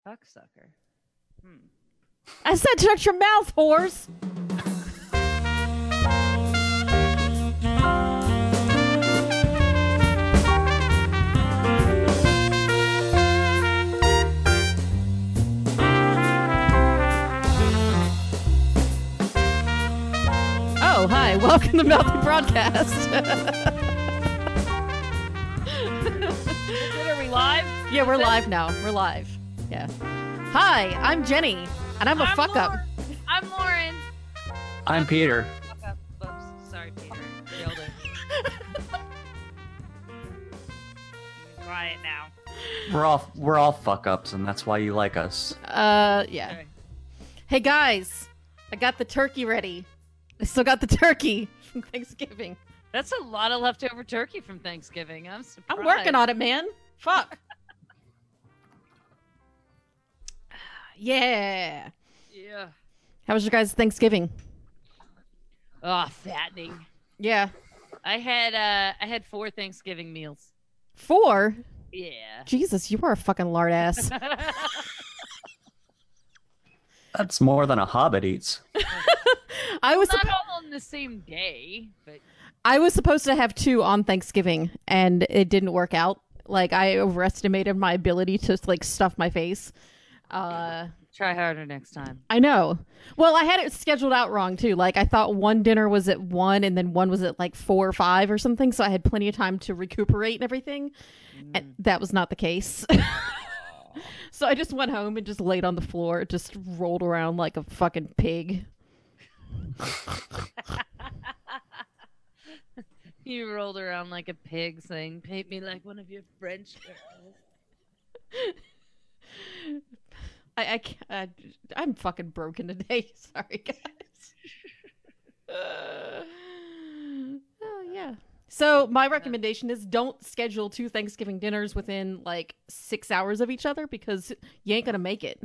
Cocksucker. I said shut your mouth, horse. Oh, hi. Welcome to Mouthy Broadcast. Are we live? Yeah, we're live now. We're live. Yeah. Hi, I'm Jenny, and I'm a fuck up. I'm Lauren. I'm Peter. Fuck up. Oops. Sorry, Peter. Nailed it. Quiet now. We're all fuck ups, and that's why you like us. Yeah. Okay. Hey, guys. I got the turkey ready. I still got the turkey from Thanksgiving. That's a lot of leftover turkey from Thanksgiving. I'm surprised. I'm working on it, man. Fuck. Yeah. Yeah. How was your guys' Thanksgiving? Oh, fattening. Yeah. I had 4 Thanksgiving meals. 4? Yeah. Jesus, you are a fucking lard ass. That's more than a hobbit eats. I was Not all on the same day, but I was supposed to have 2 on Thanksgiving, and it didn't work out. Like, I overestimated my ability to, like, stuff my face. try harder next time. I know. Well, I had it scheduled out wrong, too. Like, I thought one dinner was at 1, and then one was at, like, 4 or 5 or something, so I had plenty of time to recuperate and everything. And that was not the case. So I just went home and just laid on the floor, just rolled around like a fucking pig. You rolled around like a pig saying, paint me like one of your French girls. I'm fucking broken today. Sorry, guys. Oh, yeah. So my recommendation is don't schedule 2 Thanksgiving dinners within like 6 hours of each other because you ain't gonna make it.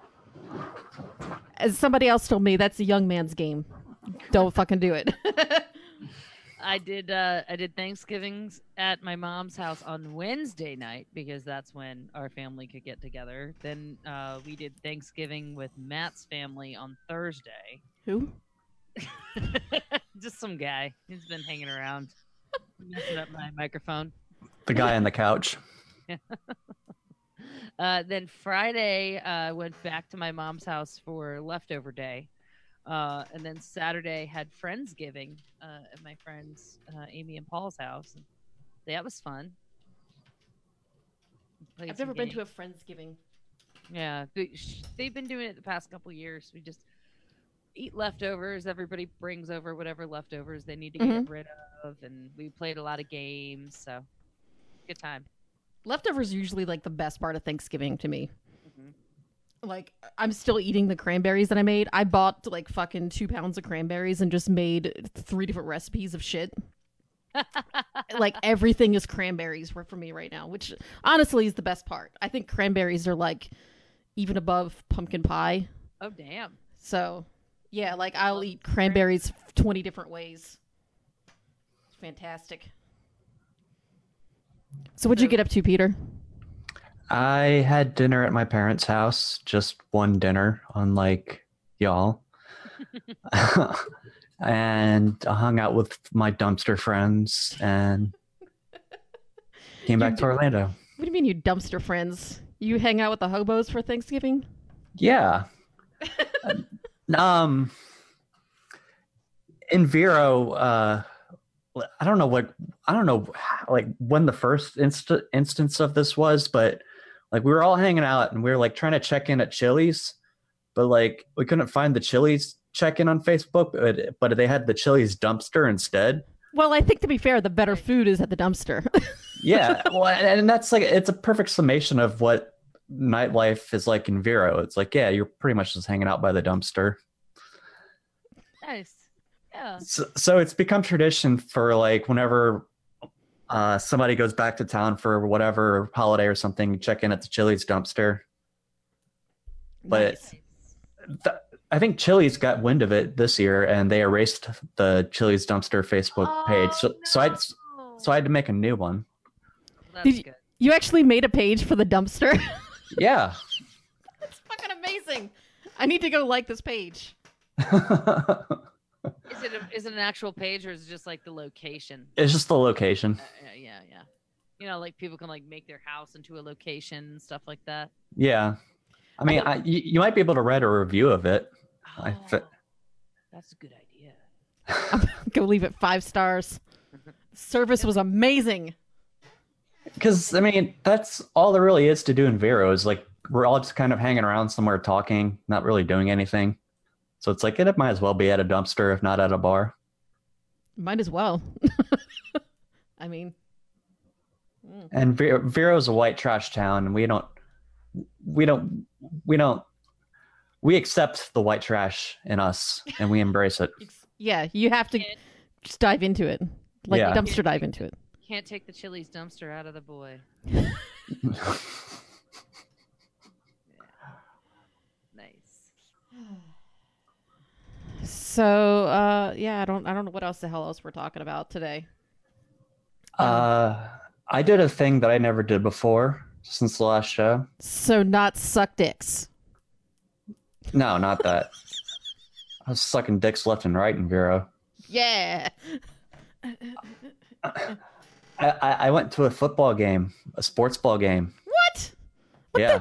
As somebody else told me, that's a young man's game. Don't fucking do it. I did Thanksgivings at my mom's house on Wednesday night because that's when our family could get together. Then we did Thanksgiving with Matt's family on Thursday. Who? Just some guy. He's been hanging around. Messing up my microphone. The guy on the couch. Then Friday, went back to my mom's house for leftover day. And then Saturday had Friendsgiving at my friends Amy and Paul's house. That was fun. I've never been to a Friendsgiving. Yeah, they've been doing it the past couple years. We just eat leftovers. Everybody brings over whatever leftovers they need to get rid of, and we played a lot of games. So, good time. Leftovers are usually like the best part of Thanksgiving to me. Like, I'm still eating the cranberries that I made. I bought like fucking 2 pounds of cranberries and just made 3 different recipes of shit. Like, everything is cranberries for me right now, which honestly is the best part. I think cranberries are like even above pumpkin pie. Oh, damn. So, yeah, like I'll eat cranberries 20 different ways. It's fantastic. So what'd you get up to, Peter? I had dinner at my parents' house, just one dinner, unlike y'all. And I hung out with my dumpster friends and came back to Orlando. What do you mean, you dumpster friends? You hang out with the hobos for Thanksgiving? Yeah. In Vero, I don't know like when the first instance of this was, but like we were all hanging out and we were like trying to check in at Chili's, but like we couldn't find the Chili's check-in on Facebook, but they had the Chili's dumpster instead. Well, I think to be fair, the better food is at the dumpster. Yeah, well, and that's like, it's a perfect summation of what nightlife is like in Vero. It's like, yeah, you're pretty much just hanging out by the dumpster. Nice. Yeah. So it's become tradition for like whenever somebody goes back to town for whatever holiday or something, you check in at the Chili's dumpster. But Nice. I think Chili's got wind of it this year and they erased the Chili's dumpster Facebook page. So I had to make a new one. That's good. You actually made a page for the dumpster? Yeah. I need to go like this page. Is it an actual page or is it just like the location? It's just the location. Yeah. You know, like people can like make their house into a location and stuff like that. Yeah. I mean, you might be able to write a review of it. Oh, that's a good idea. I'm gonna leave it 5 stars. Service was amazing. Because, I mean, that's all there really is to do in Vero is like we're all just kind of hanging around somewhere talking, not really doing anything. So it's like it might as well be at a dumpster if not at a bar. Might as well. I mean. And Vero's a white trash town, and we accept the white trash in us and we embrace it. Yeah, you have to just dive into it. Like Yeah. dumpster dive into it. Can't take the Chili's dumpster out of the boy. Nice. So yeah, I don't know what else the hell else we're talking about today. I did a thing that I never did before since the last show. So not suck dicks. No, not that. I was sucking dicks left and right in Vero. Yeah. I went to a football game, a sports ball game. What? Yeah.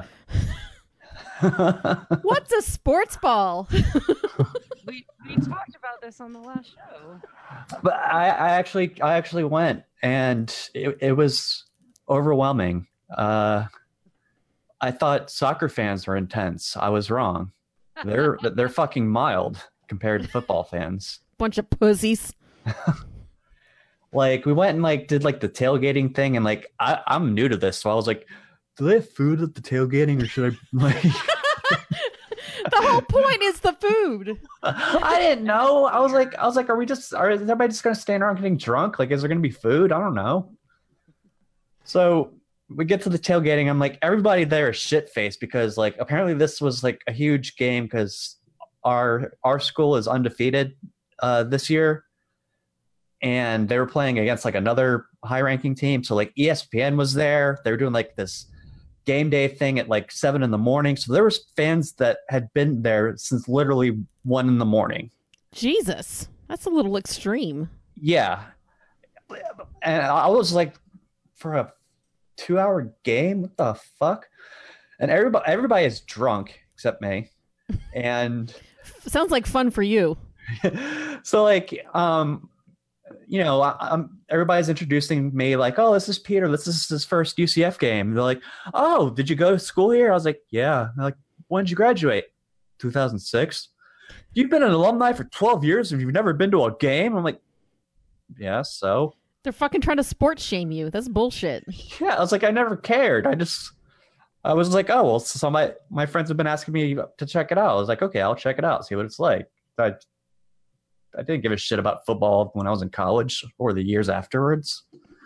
What's a sports ball? We talked about this on the last show. But I actually went, and it was overwhelming. I thought soccer fans were intense. I was wrong. They're fucking mild compared to football fans. Bunch of pussies. Like we went and like did like the tailgating thing, and like I'm new to this, so I was like, do they have food at the tailgating, or should I like? The whole point is the food. I didn't know. I was like, is everybody just gonna stand around getting drunk? Like, is there gonna be food? I don't know. So we get to the tailgating. I'm like, everybody there is shit faced because like apparently this was like a huge game because our school is undefeated this year, and they were playing against like another high ranking team. So like ESPN was there. They were doing like this game day thing at like 7 a.m. So there was fans that had been there since literally 1 a.m. Jesus, that's a little extreme. Yeah. And I was like, for a 2-hour game? What the fuck? And everybody is drunk except me. And sounds like fun for you. so like, you know, everybody's introducing me like, oh, this is Peter. This is his first UCF game. And they're like, oh, did you go to school here? I was like, yeah. They're like, when did you graduate? 2006. You've been an alumni for 12 years and you've never been to a game? I'm like, yeah, so. They're fucking trying to sports shame you. That's bullshit. Yeah, I was like, I never cared. I was like, oh, well, so my friends have been asking me to check it out. I was like, okay, I'll check it out, see what it's like. I didn't give a shit about football when I was in college or the years afterwards.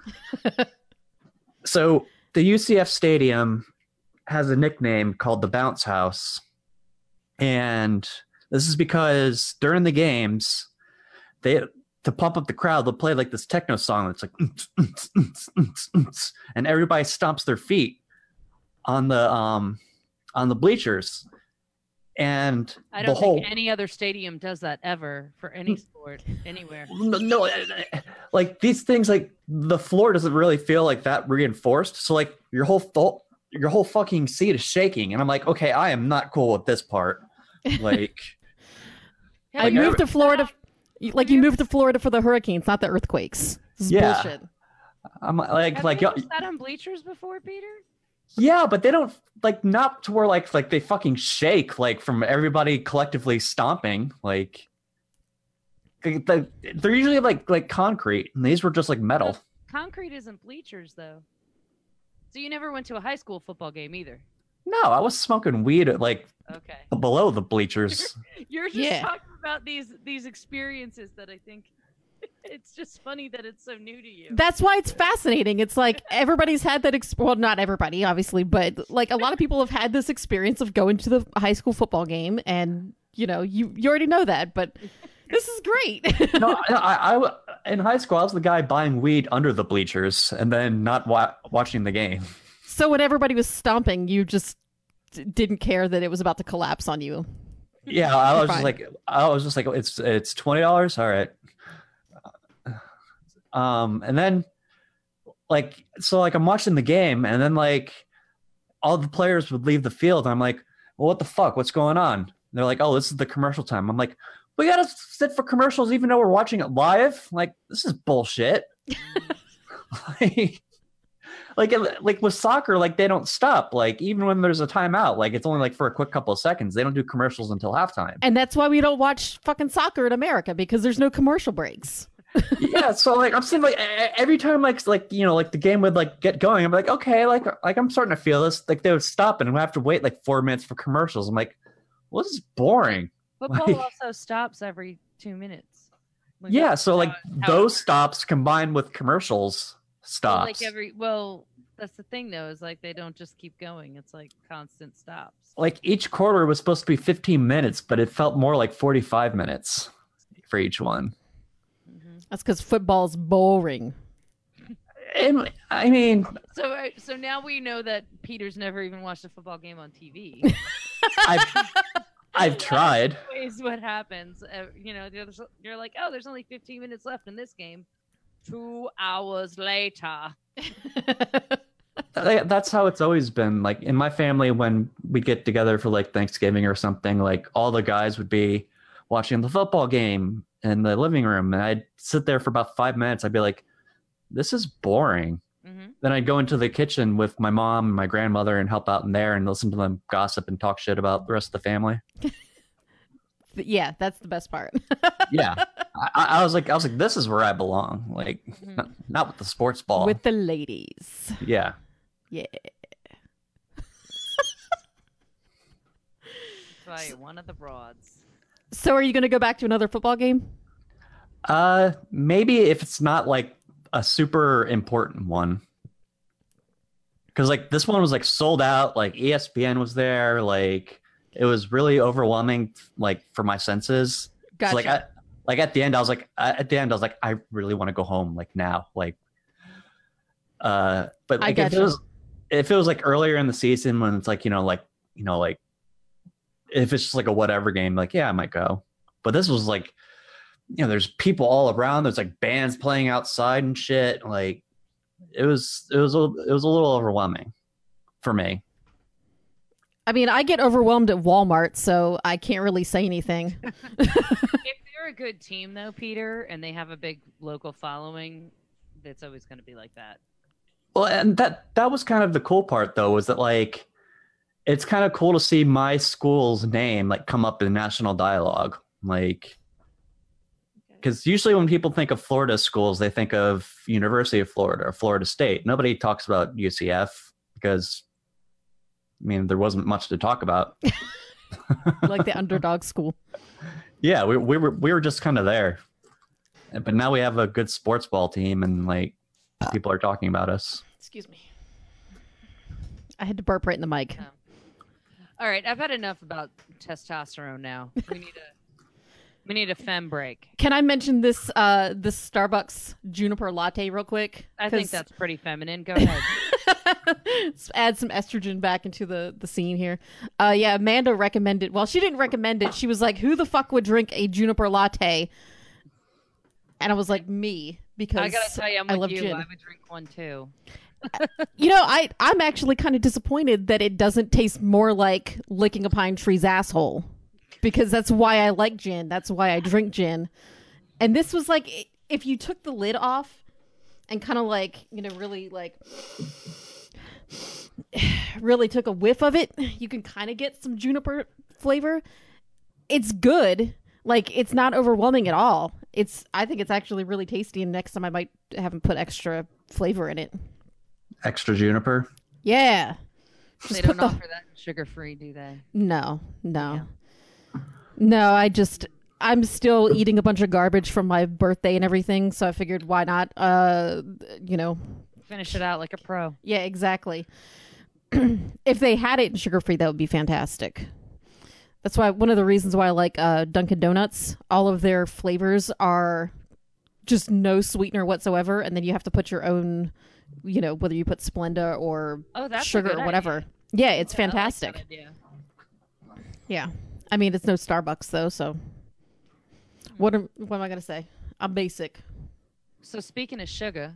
So the UCF stadium has a nickname called the Bounce House. And this is because during the games, to pump up the crowd, they'll play like this techno song that's like, and everybody stomps their feet on the bleachers. And I don't think any other stadium does that ever for any sport anywhere. No, like these things, like the floor doesn't really feel like that reinforced. So like your whole fucking seat is shaking, and I'm like, okay, I am not cool with this part. Like, I moved to Florida. Like you moved to Florida for the hurricanes, not the earthquakes. This is bullshit. I'm like, Have you sat on bleachers before, Peter? Yeah, but they don't like not to where like they fucking shake like from everybody collectively stomping. Like they're usually like concrete, and these were just like metal. Concrete isn't bleachers though. So you never went to a high school football game either? No, I was smoking weed at like below the bleachers. You're just talking about these experiences that I think it's just funny that it's so new to you. That's why it's fascinating. It's like everybody's had that well, not everybody obviously, but like a lot of people have had this experience of going to the high school football game, and you know, you already know that, but this is great. No, I in high school I was the guy buying weed under the bleachers and then not watching the game. So when everybody was stomping, you just didn't care that it was about to collapse on you. Yeah, I You're was just fine. like, it's $20. All right. And then like I'm watching the game, and then like all the players would leave the field. And I'm like, well, what the fuck? What's going on? And they're like, oh, this is the commercial time. I'm like, we gotta sit for commercials even though we're watching it live. Like, this is bullshit. like, like with soccer, like they don't stop. Like even when there's a timeout, like it's only like for a quick couple of seconds. They don't do commercials until halftime. And that's why we don't watch fucking soccer in America, because there's no commercial breaks. Yeah, so like I'm saying, like every time like you know, like the game would like get going, I'm like, okay, like I'm starting to feel this. Like they would stop and we have to wait like 4 minutes for commercials. I'm like, well, this is boring. Football Like, also stops every 2 minutes. Like, yeah, that's so like how those it stops combined with commercials stops. well, that's the thing though, is like they don't just keep going. It's like constant stops. Like each quarter was supposed to be 15 minutes, but it felt more like 45 minutes for each one. That's because football's boring. And, I mean, So now we know that Peter's never even watched a football game on TV. I've tried. Always what happens. You know, you're like, oh, there's only 15 minutes left in this game. 2 hours later. That's how it's always been. Like in my family, when we get together for like Thanksgiving or something, like all the guys would be watching the football game in the living room, and I'd sit there for about 5 minutes. I'd be like, this is boring. Mm-hmm. Then I'd go into the kitchen with my mom and my grandmother and help out in there and listen to them gossip and talk shit about the rest of the family. Yeah, that's the best part. Yeah. I was like, this is where I belong. Like, not with the sports ball. With the ladies. Yeah. Yeah. That's why you're one of the broads. So are you going to go back to another football game? Maybe if it's not like a super important one. Because like this one was like sold out, like ESPN was there, like it was really overwhelming, like for my senses. Gotcha. So, like at the end, I was like, I really want to go home, like now, like. But like if it was like earlier in the season when it's like like if it's just like a whatever game, like yeah, I might go. But this was like, there's people all around. There's like bands playing outside and shit. Like it was a little overwhelming for me. I mean, I get overwhelmed at Walmart, so I can't really say anything. If they're a good team, though, Peter, and they have a big local following, it's always going to be like that. Well, and that was kind of the cool part, though, was that like it's kind of cool to see my school's name like come up in national dialogue, like because usually when people think of Florida schools, they think of University of Florida or Florida State. Nobody talks about UCF because, I mean, there wasn't much to talk about. Like the underdog school. Yeah, we were just kind of there, but now we have a good sports ball team, and like people are talking about us. Excuse me. I had to burp right in the mic. Oh. All right, I've had enough about testosterone now. We need a femme break. Can I mention this this Starbucks juniper latte real quick? I think that's pretty feminine. Go ahead. Let's add some estrogen back into the scene here. Yeah, Amanda recommended. Well, she didn't recommend it. She was like, "Who the fuck would drink a juniper latte?" And I was like, "Me," because I gotta tell you, I I'm love with you. gin. I would drink one too. I'm actually kind of disappointed that it doesn't taste more like licking a pine tree's asshole, because that's why I like gin. That's why I drink gin. And this was like, if you took the lid off and kind of like, really took a whiff of it, you can kind of get some juniper flavor. It's good. Like, it's not overwhelming at all. I think it's actually really tasty, and next time I might have them put extra flavor in it. Extra juniper? Yeah. They don't offer that sugar-free, do they? No. Yeah. No, I'm still eating a bunch of garbage from my birthday and everything, so I figured why not, Finish it out like a pro. Yeah, exactly. If they had it in sugar-free, that would be fantastic. That's why one of the reasons why I like Dunkin' Donuts, all of their flavors are just no sweetener whatsoever, and then you have to put your own, whether you put Splenda or that's sugar a good or whatever. idea. Yeah, it's I like that fantastic. idea. Yeah. I mean, it's no Starbucks though, so what am I gonna say? I'm basic. So speaking of sugar,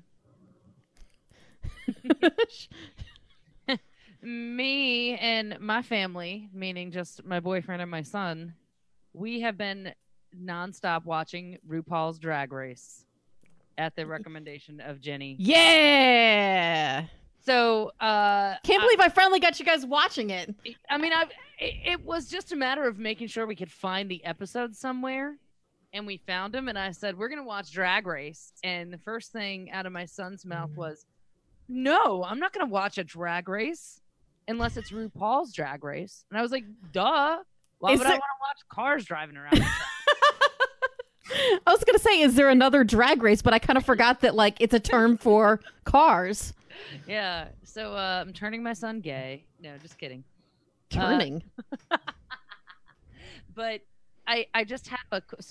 me and my family, meaning just my boyfriend and my son, we have been nonstop watching RuPaul's Drag Race at the recommendation of Jenny. Yeah. So, Can't believe I finally got you guys watching it. I mean, it was just a matter of making sure we could find the episode somewhere, and we found them. And I said, "We're gonna watch Drag Race." And the first thing out of my son's mouth was, "No, I'm not gonna watch a Drag Race unless it's RuPaul's Drag Race." And I was like, "Duh! Why would I want to watch cars driving around?" I was gonna say, is there another Drag Race? But I kind of forgot that like it's a term for cars. Yeah. So I'm turning my son gay. No, just kidding. Turning. But I just have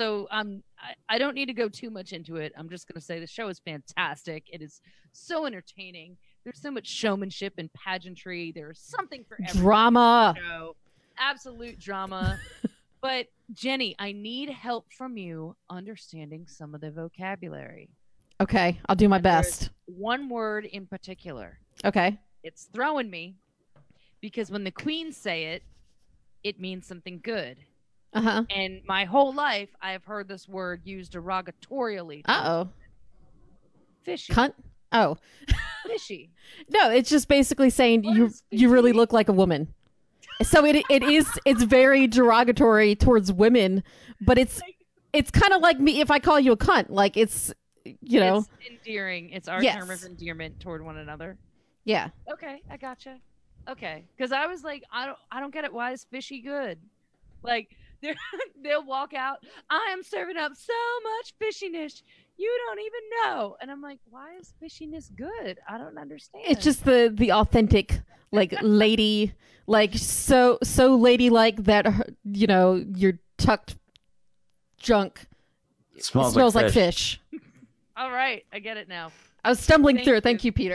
I don't need to go too much into it. I'm just gonna say the show is fantastic. It is so entertaining. There's so much showmanship and pageantry. There's something for everyone. Drama. Show. Absolute drama. But Jenny, I need help from you understanding some of the vocabulary. Okay, I'll do my best. One word in particular. Okay. It's throwing me because when the queens say it, it means something good. Uh-huh. And my whole life, I have heard this word used derogatorially. Uh-oh. Fishy. Cunt? Oh. Fishy. No, it's just basically saying What you is you really fishy? look like a woman. So it's very derogatory towards women, but it's kind of like me if I call you a cunt. Like it's It's endearing. It's our Yes. term of endearment toward one another. Yeah. Okay, I gotcha. Okay, because I was like, I don't get it. Why is fishy good? Like they'll walk out. I am serving up so much fishiness, you don't even know. And I'm like, why is fishiness good? I don't understand. It's just the authentic like lady, like so ladylike that your tucked junk Smells like fish. all right. I get it now. I was stumbling Thank through you. it. Thank you, Peter.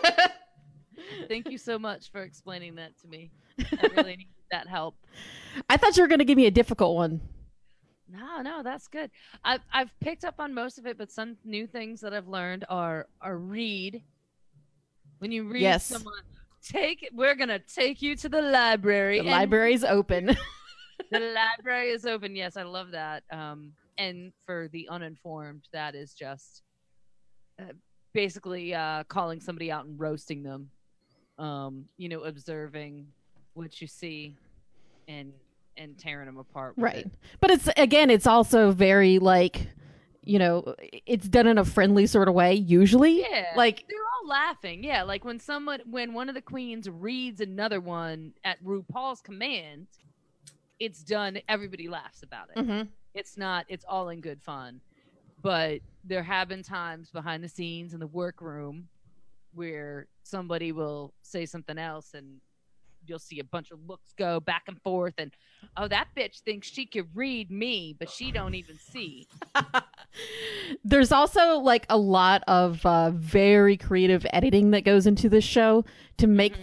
Thank you so much for explaining that to me. I really need that help. I thought you were going to give me a difficult one. No, that's good. I've picked up on most of it, but some new things that I've learned are read. When you read Yes. someone, we're gonna take you to the library. The and library's open. The library is open. Yes, I love that. And for the uninformed, that is just basically calling somebody out and roasting them. Observing what you see and tearing them apart. With Right. it. But it's also very like, it's done in a friendly sort of way usually. Yeah. Like they're all laughing. Yeah. Like when one of the queens reads another one at RuPaul's command, it's done. Everybody laughs about it. mhm. It's all in good fun. But there have been times behind the scenes in the workroom where somebody will say something else and you'll see a bunch of looks go back and forth and, oh, that bitch thinks she could read me, but she don't even see. There's also like a lot of very creative editing that goes into this show to make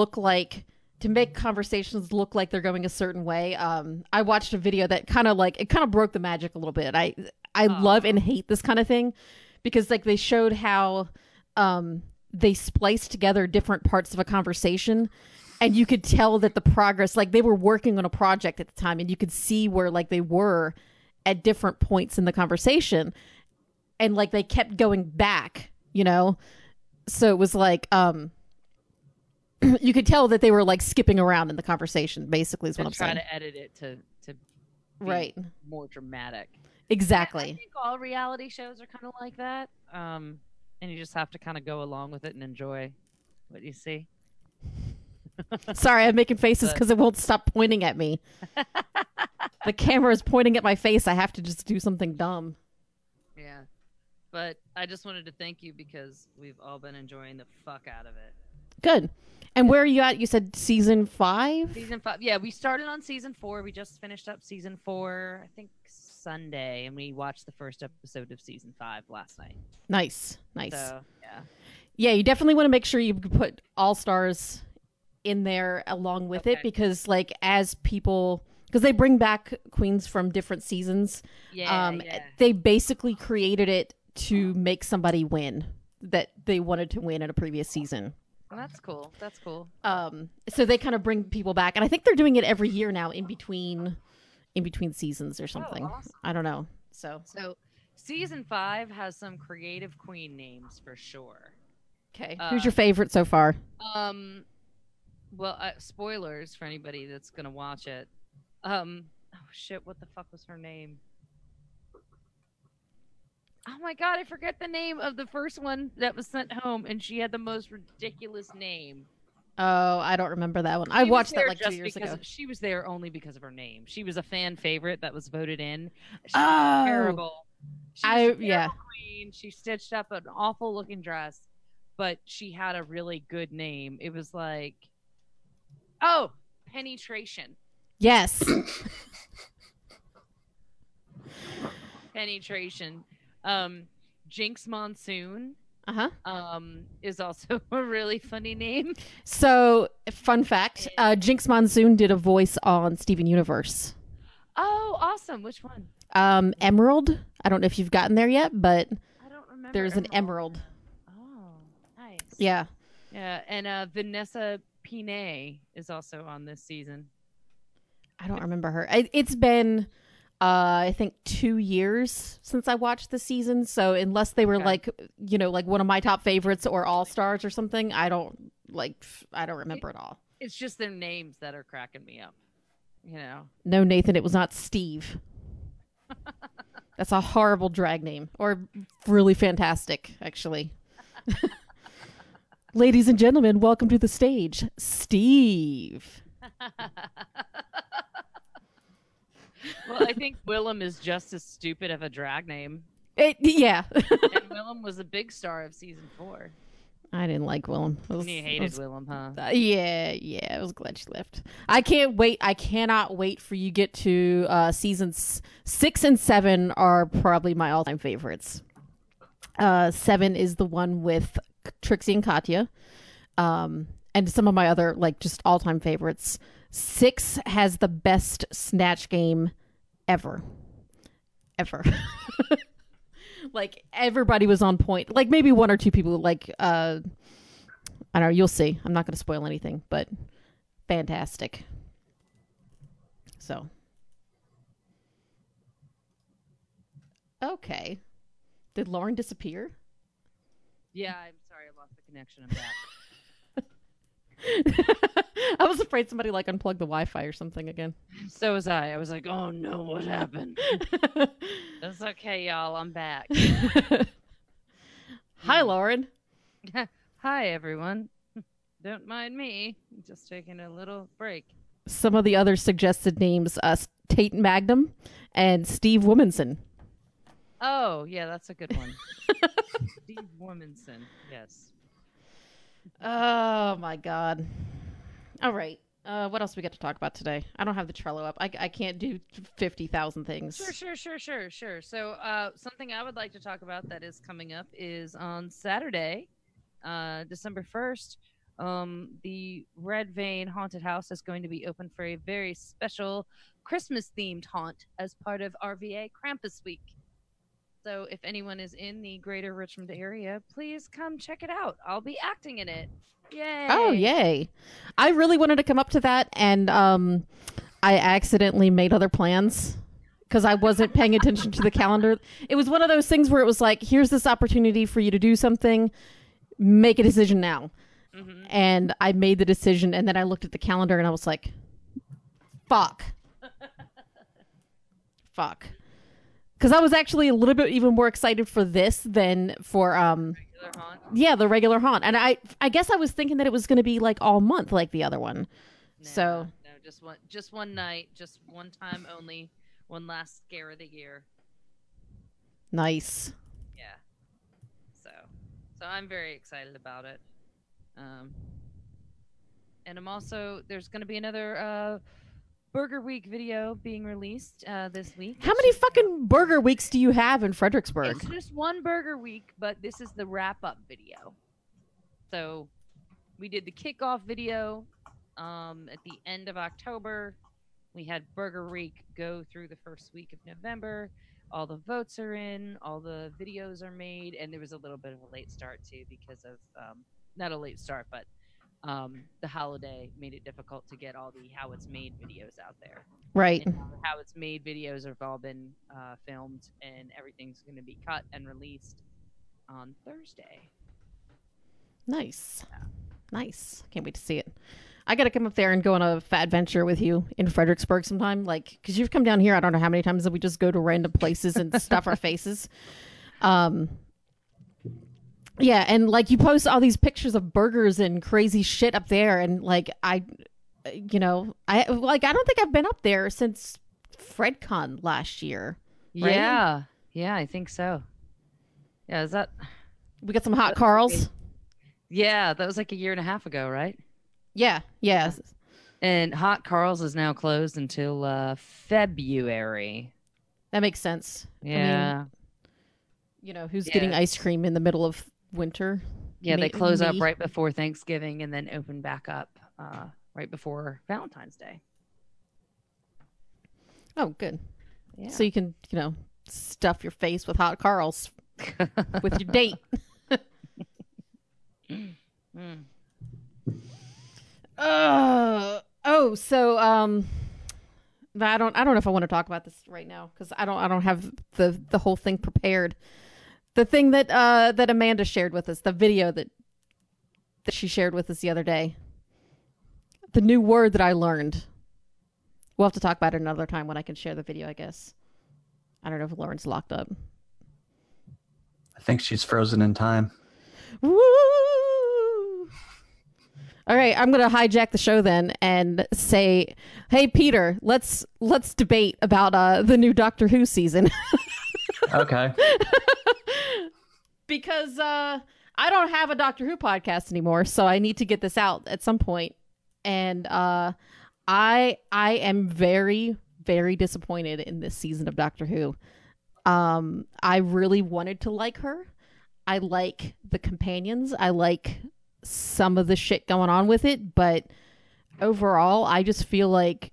to make conversations look like they're going a certain way. I watched a video that kind of broke the magic a little bit. I love and hate this kind of thing because like they showed how they spliced together different parts of a conversation and you could tell that the progress, like they were working on a project at the time and you could see where like they were at different points in the conversation and like they kept going back, so it was like you could tell that they were like skipping around in the conversation basically is what I'm Try saying. to edit it to be Right. more dramatic. Exactly. I think all reality shows are kind of like that. And you just have to kind of go along with it and enjoy what you see. Sorry, I'm making faces because it won't stop pointing at me. The camera is pointing at my face. I have to just do something dumb. Yeah. But I just wanted to thank you because we've all been enjoying the fuck out of it. Good. And where are you at? You said season 5? Season 5. Yeah, we started on season 4. We just finished up season 4, I think Sunday, and we watched the first episode of season 5 last night. Nice. So, yeah. Yeah, you definitely want to make sure you put All Stars in there along with it Okay. because like as people because they bring back queens from different seasons. Yeah, They basically created it to make somebody win that they wanted to win in a previous season. Well, that's cool. That's cool. So they kind of bring people back, and I think they're doing it every year now in between seasons or something. Oh, awesome. I don't know. So season 5 has some creative queen names for sure. okay, who's your favorite so far? Well, spoilers for anybody that's gonna watch it. Oh shit! What the fuck was her name? Oh my god, I forget the name of the first one that was sent home, and she had the most ridiculous name. Oh, I don't remember that one. I watched that like 2 years ago. She was there only because of her name. She was a fan favorite that was voted in. She was terrible. She was a terrible queen. She stitched up an awful looking dress, but she had a really good name. It was like, Penetration. Yes. Penetration. Jinx Monsoon. Is also a really funny name. So, fun fact, Jinx Monsoon did a voice on Steven Universe. Oh, awesome. Which one? Emerald. I don't know if you've gotten there yet, but I don't remember. there's an Emerald. Oh, nice. Yeah. Yeah, and Vanessa Pinay is also on this season. I don't remember her. It's been, I think 2 years since I watched the season. So unless they were like one of my top favorites or all stars or something, I don't remember it all. It's just their names that are cracking me up. No, Nathan, it was not Steve. That's a horrible drag name, or really fantastic, actually. Ladies and gentlemen, welcome to the stage, Steve. Well, I think Willem is just as stupid of a drag name. Yeah. And Willem was a big star of season 4. I didn't like Willem. You hated Willem, huh? Yeah. I was glad she left. I can't wait. I cannot wait for you get to seasons 6 and 7 are probably my all-time favorites. 7 is the one with Trixie and Katya. And some of my other just all-time favorites. 6 has the best snatch game ever. Like everybody was on point. Like maybe one or two people I don't know, you'll see. I'm not going to spoil anything, but fantastic. So. Okay. Did Lauren disappear? Yeah, I'm sorry. I lost the connection. I'm back. I was afraid somebody unplugged the Wi-Fi or something again. So was I. I was like, oh no, what happened? That's okay, y'all. I'm back. Hi, Lauren. Hi, everyone. Don't mind me. I'm just taking a little break. Some of the other suggested names, Tate Magnum and Steve Womanson. Oh, yeah, that's a good one. Steve Womanson, yes. Oh my god. All right. What else we got to talk about today? I don't have the Trello up. I can't do 50,000 things. Sure. So something I would like to talk about that is coming up is on Saturday, December 1st, the Red Vein Haunted House is going to be open for a very special Christmas-themed haunt as part of RVA Krampus Week. So if anyone is in the greater Richmond area, please come check it out. I'll be acting in it. Yay. Oh, yay. I really wanted to come up to that, and I accidentally made other plans because I wasn't paying attention to the calendar. It was one of those things where it was like, here's this opportunity for you to do something. Make a decision now. Mm-hmm. And I made the decision, and then I looked at the calendar, and I was like, fuck. Because I was actually a little bit even more excited for this than for regular haunt. Yeah, the regular haunt. And I guess I was thinking that it was going to be all month like the other one. No, just one night, just one time only, one last scare of the year. Nice. Yeah. So I'm very excited about it. And I'm also there's going to be another Burger Week video being released this week. How many fucking Burger Weeks do you have in Fredericksburg? It's just one Burger Week, but this is the wrap-up video. So we did the kickoff video at the end of October, We had Burger Week go through the first week of November. All the votes are in, all the videos are made, and there was a little bit of a late start too because of not a late start, but the holiday made it difficult to get all the how it's made videos out there. Right. And how it's made videos have all been filmed, and everything's going to be cut and released on Thursday. Nice. Nice. Can't wait to see it. I got to come up there and go on a fat adventure with you in Fredericksburg sometime. Like, because you've come down here, I don't know how many times that we just go to random places and stuff our faces. Yeah, and like you post all these pictures of burgers and crazy shit up there, and like I don't think I've been up there since FredCon last year. Right? Yeah, I think so. Yeah, is that? We got some hot Carls. Yeah, that was like a year and a half ago, right? Yeah. And Hot Carl's is now closed until February. That makes sense. Yeah. I mean, who's getting ice cream in the middle of winter? Yeah, they close up right before Thanksgiving and then open back up right before Valentine's Day. Oh, good. Yeah. So you can, stuff your face with Hot Carls with your date. So I don't know if I want to talk about this right now because I don't have the whole thing prepared. The thing that that Amanda shared with us, the video that she shared with us the other day. The new word that I learned. We'll have to talk about it another time when I can share the video, I guess. I don't know if Lauren's locked up. I think she's frozen in time. Woo! All right, I'm going to hijack the show then and say, "Hey Peter, let's debate about the new Doctor Who season." Okay. Because I don't have a Doctor Who podcast anymore, so I need to get this out at some point. And I am very, very disappointed in this season of Doctor Who. I really wanted to like her. I like the companions. I like some of the shit going on with it, but overall, I just feel like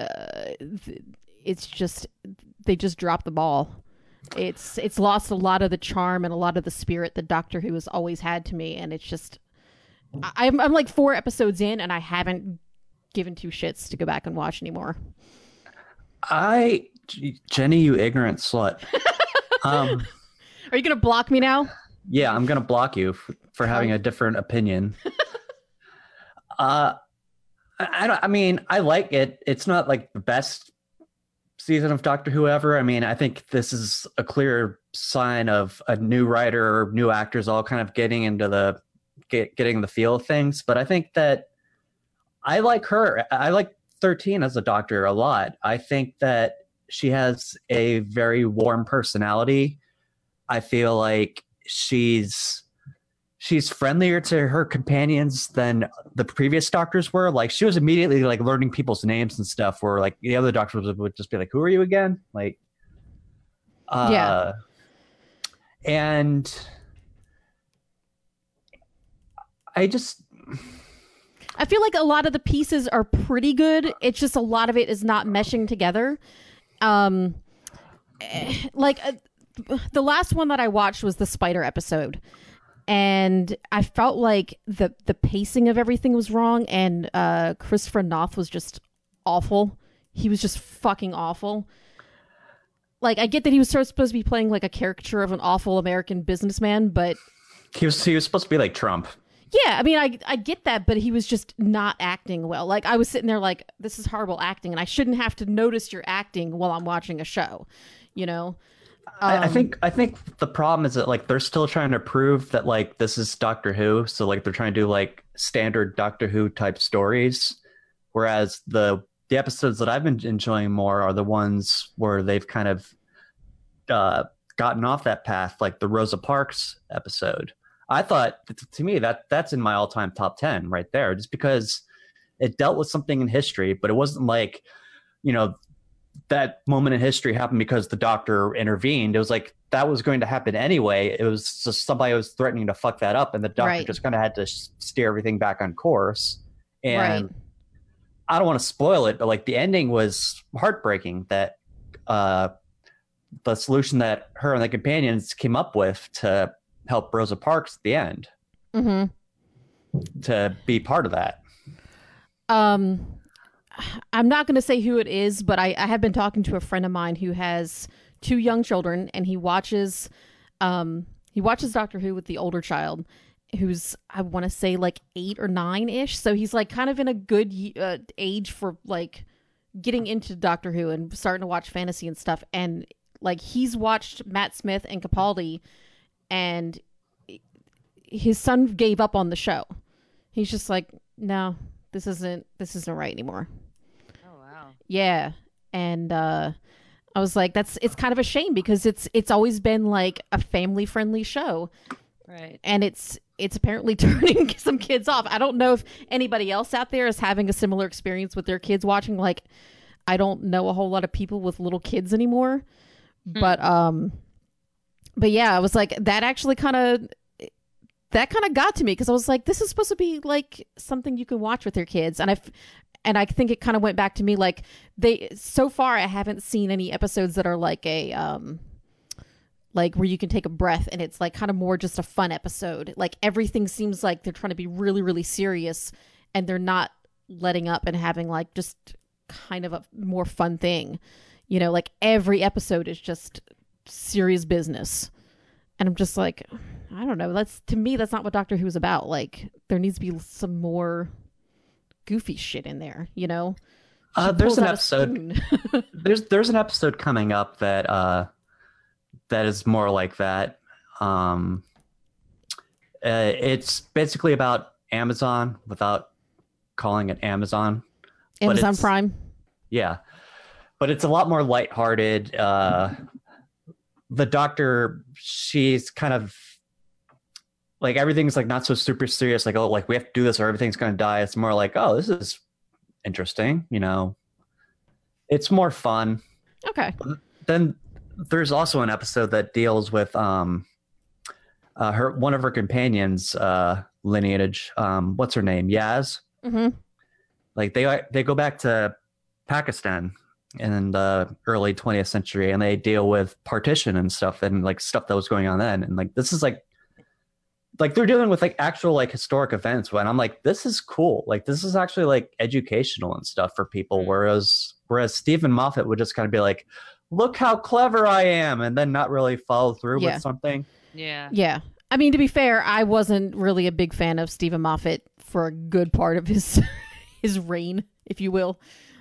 it's just they just dropped the ball. It's lost a lot of the charm and a lot of the spirit that Doctor Who has always had to me, and it's just I'm like 4 episodes in, and I haven't given 2 shits to go back and watch anymore. Jenny, you ignorant slut. Are you gonna block me now? Yeah, I'm gonna block you for having a different opinion. I mean, I like it. It's not like the best season of Doctor Who ever. I mean, I think this is a clear sign of a new writer, new actors, all kind of getting into getting the feel of things. But I think that I like her. I like 13 as a Doctor a lot. I think that she has a very warm personality. I feel like she's friendlier to her companions than the previous Doctors were. Like, she was immediately like learning people's names and stuff, where like the other Doctors would just be like, "Who are you again?" Like, yeah. And I feel like a lot of the pieces are pretty good. It's just a lot of it is not meshing together. The last one that I watched was the spider episode, and I felt like the pacing of everything was wrong, and Christopher Noth was just awful. He was just fucking awful. Like, I get that he was supposed to be playing like a caricature of an awful American businessman, but he was supposed to be like Trump. Yeah, I mean, I get that, but he was just not acting well. Like, I was sitting there like, this is horrible acting, and I shouldn't have to notice your acting while I'm watching a show, you know? I think the problem is that like they're still trying to prove that like this is Doctor Who, so like they're trying to do like standard Doctor Who type stories, whereas the episodes that I've been enjoying more are the ones where they've kind of gotten off that path, like the Rosa Parks episode. I thought, to me, that's in my all-time top 10 right there, just because it dealt with something in history, but it wasn't like, that moment in history happened because the Doctor intervened. It was like that was going to happen anyway. It was just somebody was threatening to fuck that up, and the Doctor just kind of had to steer everything back on course. And I don't want to spoil it, but like the ending was heartbreaking. That the solution that her and the companions came up with to help Rosa Parks at the end, to be part of that. I'm not going to say who it is, but I have been talking to a friend of mine who has 2 young children, and he watches Doctor Who with the older child, who's, I want to say, like 8 or 9-ish. So he's like kind of in a good age for like getting into Doctor Who and starting to watch fantasy and stuff. And like he's watched Matt Smith and Capaldi, and his son gave up on the show. He's just like, no, this isn't right anymore. Oh wow. Yeah. And I was like, it's kind of a shame, because it's always been like a family friendly show. Right. And it's apparently turning some kids off. I don't know if anybody else out there is having a similar experience with their kids watching. Like, I don't know a whole lot of people with little kids anymore. But yeah, I was like, that actually kind of got to me, because I was like, this is supposed to be like something you can watch with your kids. And I think it kind of went back to me, like, so far I haven't seen any episodes that are like a like where you can take a breath, and it's like kind of more just a fun episode. Like everything seems like they're trying to be really, really serious, and they're not letting up and having like just kind of a more fun thing. You know, like every episode is just serious business. And I'm just like, I don't know. To me, that's not what Doctor Who is about. Like, there needs to be some more goofy shit in there, you know? There's an episode. there's an episode coming up that is more like that. It's basically about Amazon without calling it Amazon. Amazon Prime. Yeah, but it's a lot more lighthearted. The doctor, she's kind of like, everything's like not so super serious. Like, oh, like we have to do this or everything's going to die. It's more like, oh, this is interesting. You know, it's more fun. Okay. Then there's also an episode that deals with one of her companions' lineage. What's her name? Yaz. Mm-hmm. Like they go back to Pakistan in the early 20th century, and they deal with partition and stuff, and like stuff that was going on then. And like this is like they're dealing with like actual like historic events. When I'm like, this is cool. Like this is actually like educational and stuff for people. Whereas Stephen Moffat would just kind of be like, look how clever I am, and then not really follow through with something. Yeah. Yeah. I mean, to be fair, I wasn't really a big fan of Stephen Moffat for a good part of his reign, if you will.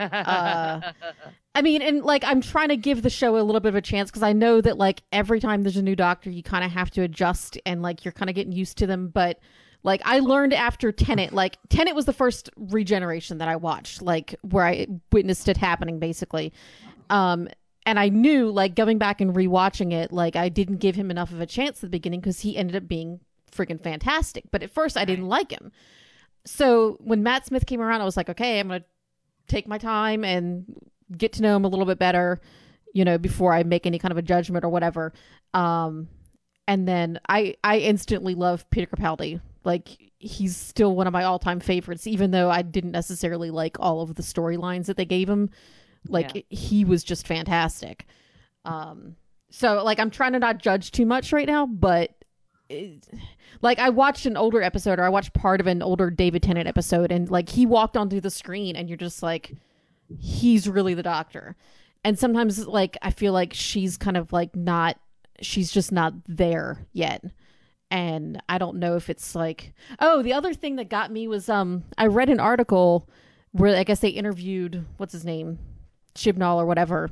I mean, and like, I'm trying to give the show a little bit of a chance, because I know that like every time there's a new Doctor, you kind of have to adjust, and like you're kind of getting used to them. But like I learned after Tenet, like Tenet was the first regeneration that I watched, like where I witnessed it happening basically. And I knew, like, going back and rewatching it, like I didn't give him enough of a chance at the beginning, because he ended up being freaking fantastic. But at first I didn't like him. So when Matt Smith came around, I was like, okay, I'm going to take my time and get to know him a little bit better, you know, before I make any kind of a judgment or whatever. And then I instantly love Peter Capaldi. Like, he's still one of my all-time favorites, even though I didn't necessarily like all of the storylines that they gave him. Like, he was just fantastic. So, like, I'm trying to not judge too much right now, but like, I watched an older episode, or I watched part of an older David Tennant episode, and like he walked onto the screen, and you're just like, he's really the Doctor. And sometimes, like, I feel like she's kind of like she's just not there yet. And I don't know if it's like, oh, the other thing that got me was I read an article where I guess they interviewed, what's his name, Chibnall or whatever,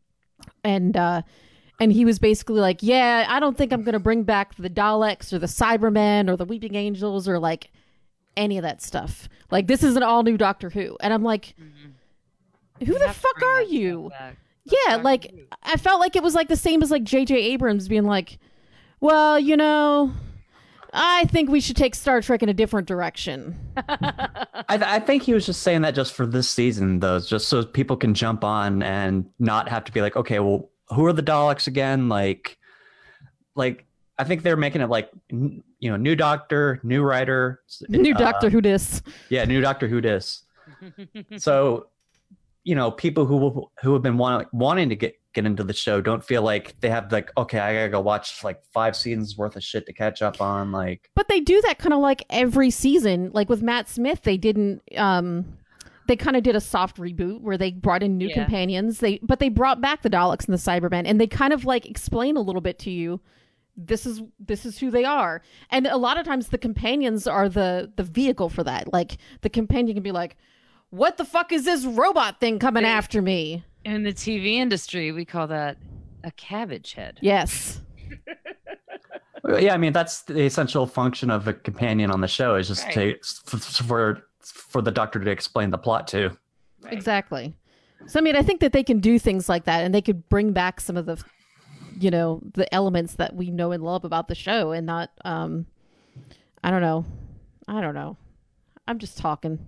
and he was basically like, yeah, I don't think I'm going to bring back the Daleks or the Cybermen or the Weeping Angels or like any of that stuff. Like, this is an all new Doctor Who. And I'm like, who the fuck are you? Yeah, like, I felt like it was like the same as like J.J. Abrams being like, well, you know, I think we should take Star Trek in a different direction. I think he was just saying that just for this season, though, just so people can jump on and not have to be like, okay, well, who are the Daleks again? Like I think they're making it like, you know, new Doctor, new writer, new Doctor Who dis. Yeah, new Doctor Who dis. So, people who have been wanting to get into the show don't feel like they have like, okay, I gotta go watch like 5 seasons worth of shit to catch up on. Like, but they do that kind of like every season. Like with Matt Smith, they didn't. They kind of did a soft reboot where they brought in new companions. But they brought back the Daleks and the Cybermen, and they kind of like explain a little bit to you. This is who they are, and a lot of times the companions are the vehicle for that. Like the companion can be like, "What the fuck is this robot thing coming after me?" In the TV industry, we call that a cabbage head. Yes. Yeah, I mean that's the essential function of a companion on the show is just for the Doctor to explain the plot to. Right. Exactly. So I mean, I think that they can do things like that, and they could bring back some of the, the elements that we know and love about the show, and not. I don't know. I'm just talking.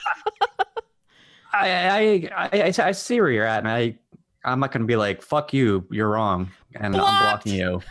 I see where you're at, and I'm not going to be like, fuck you, you're wrong, and Blocked! I'm blocking you.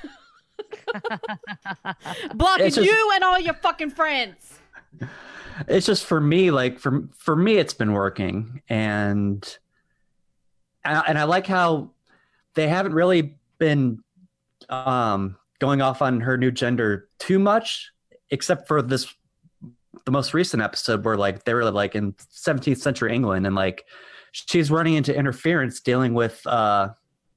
Blocking you and all your fucking friends. It's just for me, like for me, it's been working, and I like how they haven't really been going off on her new gender too much, except for the most recent episode where like they were like in 17th century England, and like she's running into interference dealing with the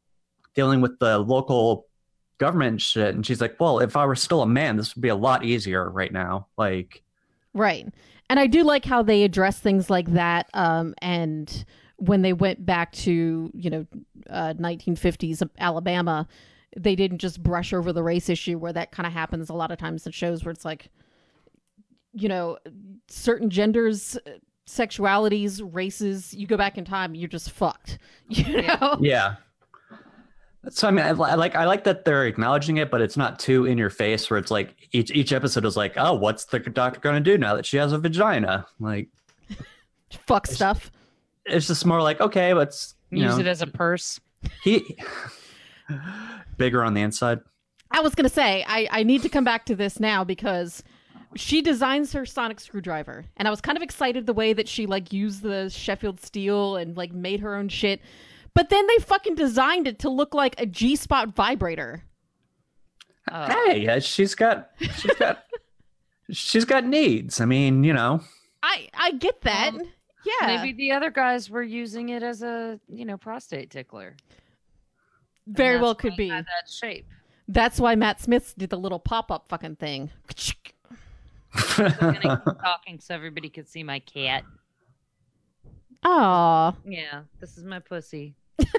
local government and shit, and she's like, well, if I were still a man, this would be a lot easier right now. Like, right. And I do like how they address things like that, and when they went back to 1950s Alabama, they didn't just brush over the race issue, where that kind of happens a lot of times in shows where it's like, certain genders, sexualities, races, you go back in time, you're just fucked. Yeah. So I mean, I like that they're acknowledging it, but it's not too in your face. Where it's like each episode is like, oh, what's the Doctor going to do now that she has a vagina? Like, fuck stuff. It's just more like, okay, let's use it as a purse. Bigger on the inside. I was gonna say I need to come back to this now because she designs her sonic screwdriver, and I was kind of excited the way that she like used the Sheffield steel and like made her own shit. But then they fucking designed it to look like a G-spot vibrator. Hey, she's got needs. I mean, I get that. Yeah. Maybe the other guys were using it as a, prostate tickler. Very well could be. Had that shape. That's why Matt Smith did the little pop-up fucking thing. I'm gonna keep talking so everybody could see my cat. Aw. Yeah, this is my pussy.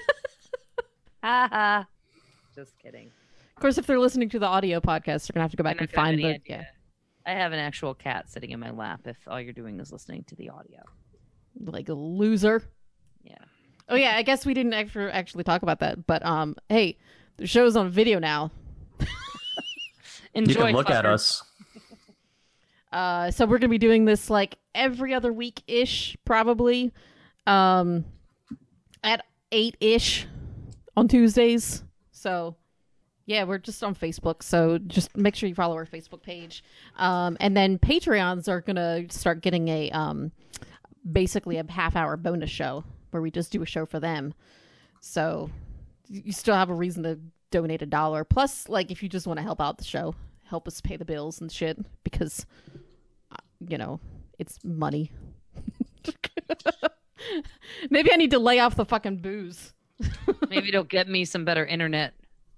Ha. Just kidding. Of course, if they're listening to the audio podcast, they're gonna have to go back and find the. Yeah. I have an actual cat sitting in my lap. If all you're doing is listening to the audio, like a loser. Yeah. Oh yeah, I guess we didn't actually talk about that, but hey, the show's on video now. Enjoy. You can look at us. So we're gonna be doing this like every other week ish, probably, at 8-ish on Tuesdays. So yeah, we're just on Facebook. So just make sure you follow our Facebook page. And then Patreons are gonna start getting a basically a half-hour bonus show where we just do a show for them. So you still have a reason to donate $1. Plus, like if you just want to help out the show, help us pay the bills and shit, because it's money. Maybe I need to lay off the fucking booze. Maybe it'll get me some better internet.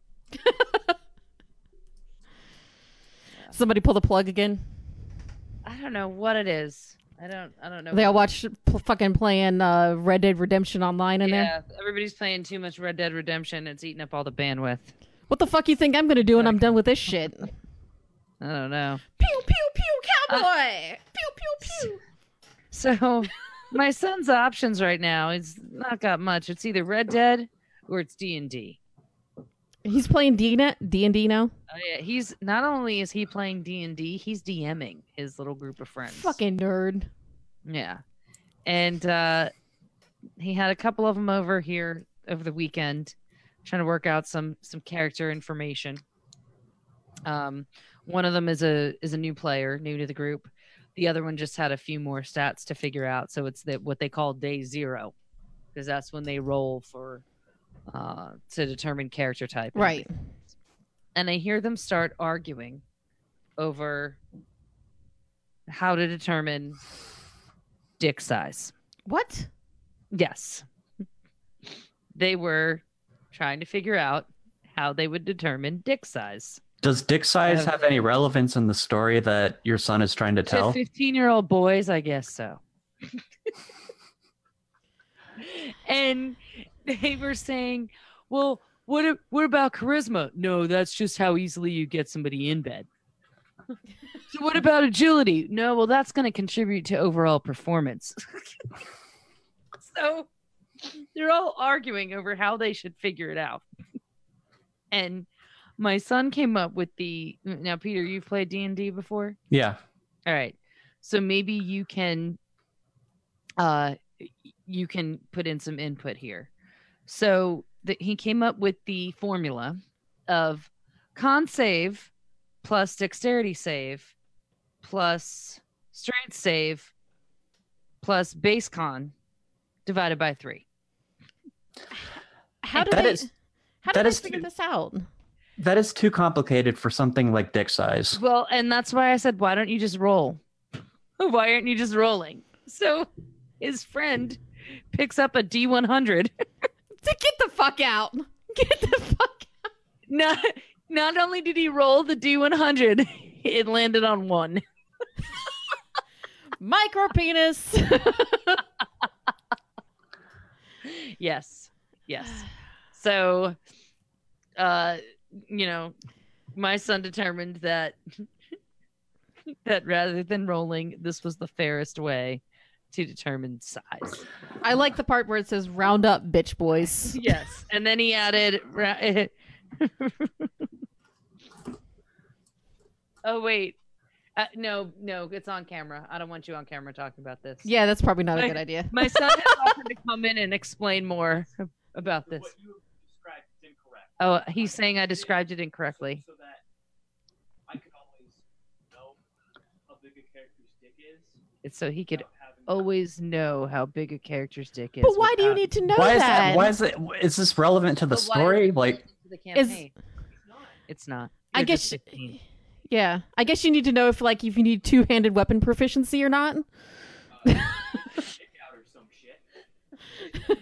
Somebody pull the plug again. I don't know what it is. I don't know. They all watch fucking playing Red Dead Redemption online in there. Yeah, everybody's playing too much Red Dead Redemption. It's eating up all the bandwidth. What the fuck you think I'm gonna do when I'm done with this shit? I don't know. Pew pew pew, cowboy! Pew pew pew. So, my son's options right now is not got much. It's either Red Dead or it's D&D. He's playing D&D now? Oh yeah, he's not only is he playing D&D, he's DMing his little group of friends. Fucking nerd. Yeah. And he had a couple of them over here over the weekend trying to work out some character information. One of them is a new player, new to the group. The other one just had a few more stats to figure out. So it's what they call day 0, because that's when they roll for to determine character type. Right. And I hear them start arguing over how to determine dick size. What? Yes. They were trying to figure out how they would determine dick size. Does dick size have any relevance in the story that your son is trying to tell? To 15-year-old boys, I guess so. And they were saying, well, what about charisma? No, that's just how easily you get somebody in bed. So what about agility? No, well, that's going to contribute to overall performance. So they're all arguing over how they should figure it out. And my son came up with now, Peter, you've played D&D before? Yeah. All right. So maybe you can put in some input here. So he came up with the formula of con save plus dexterity save plus strength save plus base con divided by 3. How did they figure this out? That is too complicated for something like dick size. Well, and that's why I said, why don't you just roll? Why aren't you just rolling? So his friend picks up a D100. Get the fuck out. Get the fuck out. Not only did he roll the D100, it landed on 1. Micro penis. Yes. So, my son determined that rather than rolling, this was the fairest way to determine size. I like the part where it says "round up, bitch boys." Yes, and then he added. Oh wait, no, it's on camera. I don't want you on camera talking about this. Yeah, that's probably not a good idea. My son has offered to come in and explain more about this. What you described is incorrect. Oh, he's saying I described it incorrectly. So that I could always know how big a character's dick is. It's so he could without having to- always know how big a character's dick is. But why do you without- need to know Why is that? that? Why is it? Is this relevant to the But why story? is it Like, to the campaign? It's not. I You're guess. just 15. Yeah, I guess you need to know if you need two-handed weapon proficiency or not. dick out or some shit.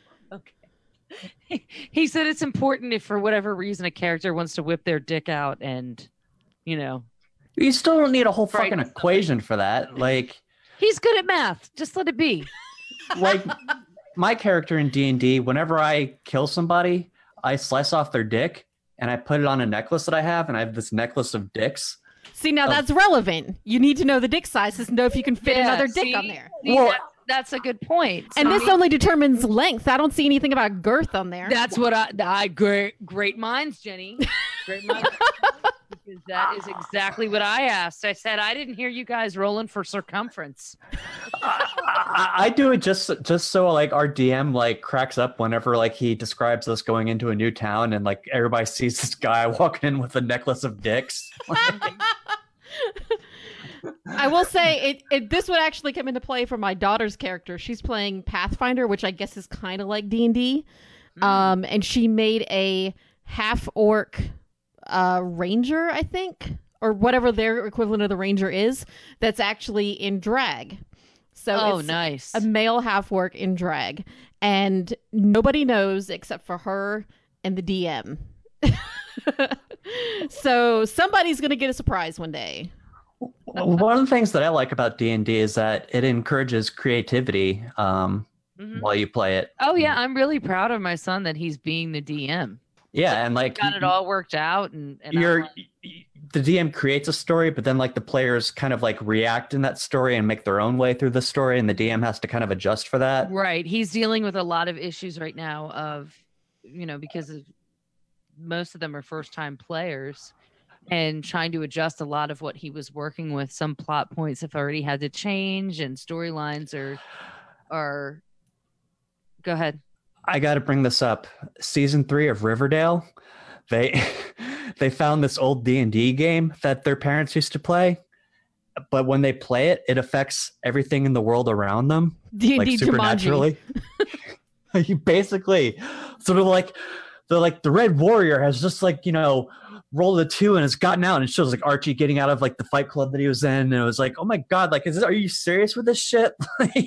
Okay. He said it's important if for whatever reason a character wants to whip their dick out and, you still don't need a whole Frighten fucking equation for that. Like, he's good at math. Just let it be. like my character in D&D, whenever I kill somebody, I slice off their dick and I put it on a necklace that I have, and I have this necklace of dicks. See, now that's relevant. You need to know the dick sizes to know if you can fit Yeah, another dick see? on there. See, Well- that's a good point. And So this only determines length. I don't see anything about girth on there. that's what I great minds, Jenny. Great minds. Because that is exactly what I asked. I said I didn't hear you guys rolling for circumference. I do it just so like our DM like cracks up whenever like he describes us going into a new town and like everybody sees this guy walking in with a necklace of dicks. I will say this would actually come into play for my daughter's character. She's playing Pathfinder, which I guess is kind of like D&D. And she made a half orc ranger, I think, or whatever their equivalent of the ranger is, that's actually in drag. So it's nice. a male half orc in drag, and nobody knows except for her and the DM. So somebody's going to get a surprise one day. One of the things that I like about D&D is that it encourages creativity while you play it. Oh yeah, I'm really proud of my son that he's being the DM. Yeah, and like Got it all worked out, and the DM creates a story, but then like the players kind of like react in that story and make their own way through the story, and the DM has to kind of adjust for that. right. He's dealing with a lot of issues right now of, because most of them are first time players, and trying to adjust a lot of what he was working with. Some plot points have already had to change, and storylines are. Go ahead. I got to bring this up. Season 3 of Riverdale, they found this old D&D game that their parents used to play, but when they play it, it affects everything in the world around them, D&D like Jumanji. supernaturally. You basically sort of like the Red Warrior has just like, rolled a 2 and has gotten out, and it shows like Archie getting out of like the fight club that he was in, and it was like, oh my god, like, are you serious with this shit? Like,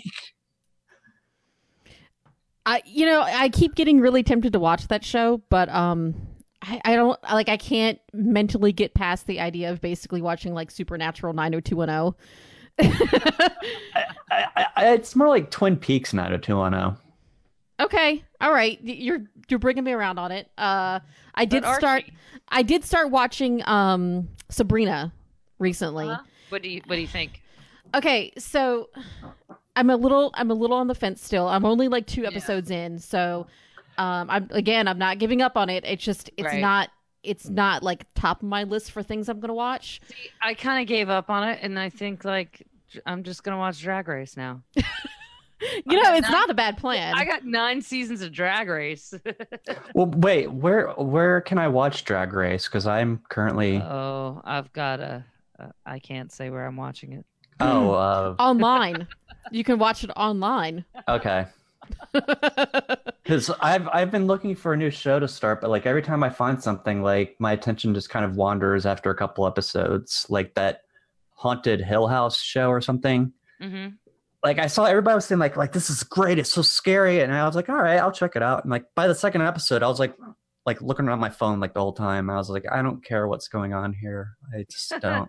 I keep getting really tempted to watch that show, but I don't like. I can't mentally get past the idea of basically watching like Supernatural 90210. it's more like Twin Peaks 90210. Okay, all right, you're bringing me around on it. I did start watching Sabrina recently. What do you think? Okay, so I'm a little on the fence still. I'm only like 2 episodes in, so I'm not giving up on it. It's Right. not like top of my list for things I'm gonna watch. See, I kind of gave up on it, and I think like I'm just gonna watch Drag Race now. It's not a bad plan. I got 9 seasons of Drag Race. Well, wait, where can I watch Drag Race? Because I'm currently Oh, I've got I can't say where I'm watching it. Online. You can watch it online. Okay. Because I've been looking for a new show to start, but like every time I find something, like my attention just kind of wanders after a couple episodes, like that Haunted Hill House show or something. Mm-hmm. Like I saw everybody was saying like this is great, it's so scary, and I was like, all right, I'll check it out. And like by the second episode, I was like looking around my phone like the whole time. I was like, I don't care what's going on here. I just don't.